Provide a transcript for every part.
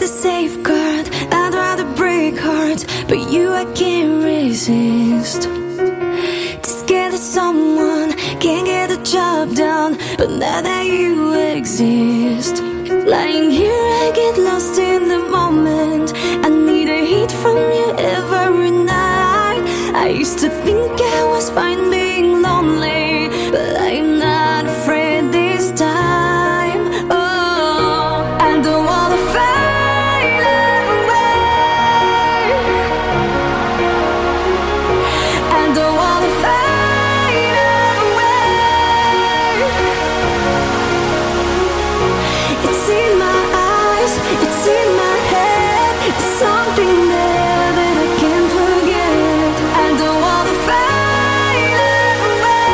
the safeguard. I'd rather break hearts, but you I can't resist. Too scared that someone can't get the job done, but now that you exist. Lying here I get lost in the moment. I need a hit from you every night. I used to think I was fine being lonely, but I'm not afraid this time. Oh, I don't wanna fight away. I don't wanna fight away. It's in my eyes, it's in my head. It's something there that I can't forget. I don't wanna fight away.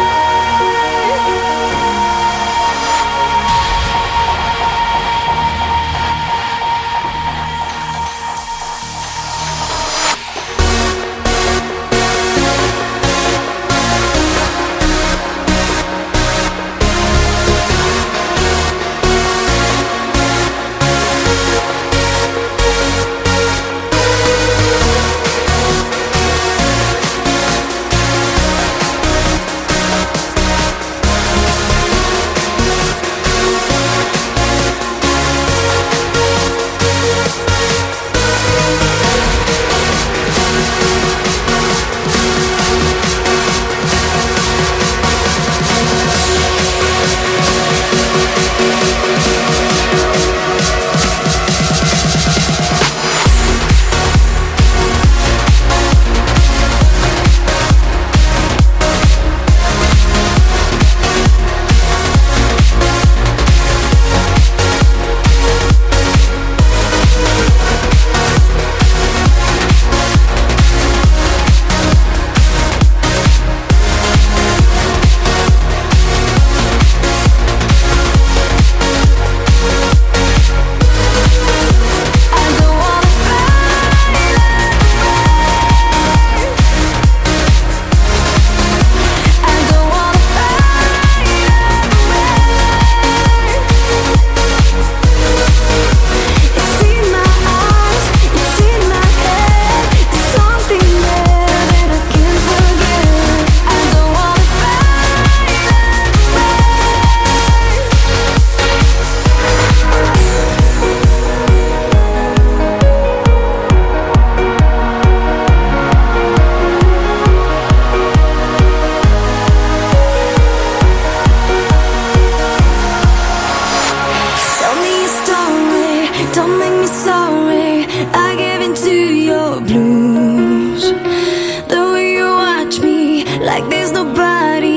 Don't make me sorry, I gave in to your blues. The way you watch me like there's nobody